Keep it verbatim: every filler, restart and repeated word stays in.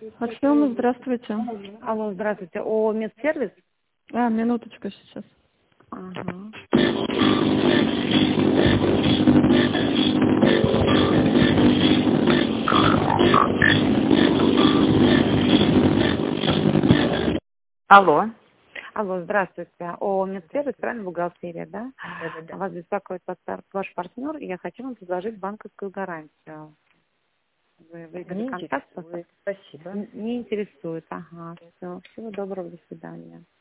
Артем, здравствуйте. Алло, здравствуйте. О, медсервис? А, минуточку сейчас. Ага. Алло. Алло, здравствуйте. О, медсервис, правильно, бухгалтерия, да? Да-да-да. Вас беспокоит пар- ваш партнер, и я хочу вам предложить банковскую гарантию. Вы выиграли Не контакт? интересует. Спасибо. Н- Не интересует, ага. Все. Всего доброго, до свидания.